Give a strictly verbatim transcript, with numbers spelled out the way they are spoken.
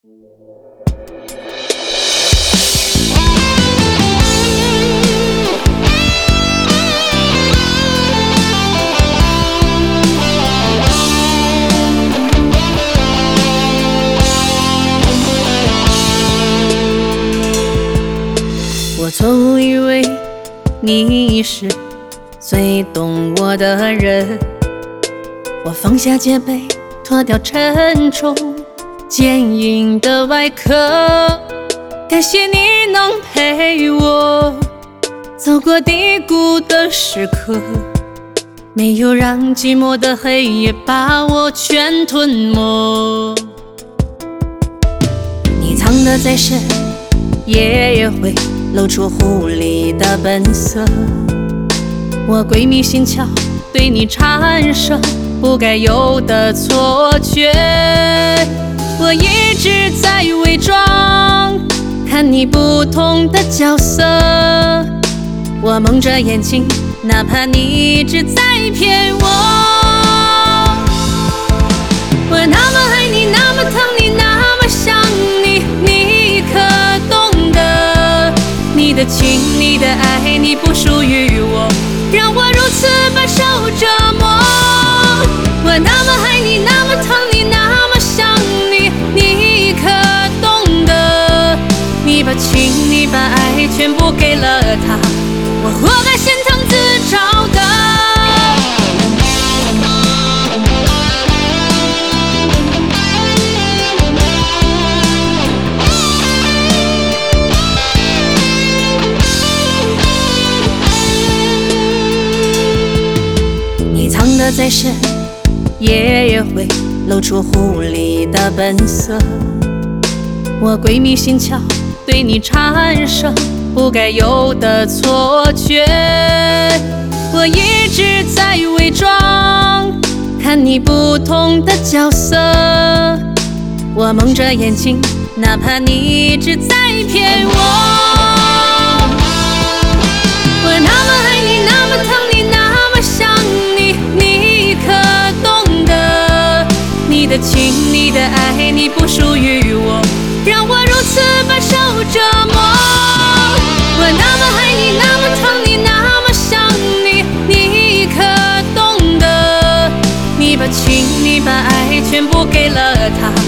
我总以为你是最懂我的人，我放下戒备，脱掉沉重坚硬的外壳，感谢你能陪我走过低谷的时刻，没有让寂寞的黑夜把我全吞没。你藏得再深，也会露出狐狸的本色，我鬼迷心窍，对你产生不该有的错觉，我一直在伪装，看你不同的角色，我蒙着眼睛，哪怕你一直在骗我。我那么爱你，那么疼你，那么想你，你可懂得？你的情，你的爱，你不属于我，让我如此饱受折磨。我那么爱你，那么疼你，那么想你，你可懂得？你把情，你把爱全部给了他，我活该心疼自找的。你藏得再深，也会露出狐狸的本色，我鬼迷心窍，对你产生不该有的错觉，我一直在伪装，看你不同的角色，我蒙着眼睛，哪怕你一直在骗我。我那么爱你，那么疼你，那么想你，你可懂得？你的情，你的爱，你不属于我，让我如此饱受折磨。我那么爱你，那么疼你，那么想你，你可懂得？你把情，你把爱全部给了他，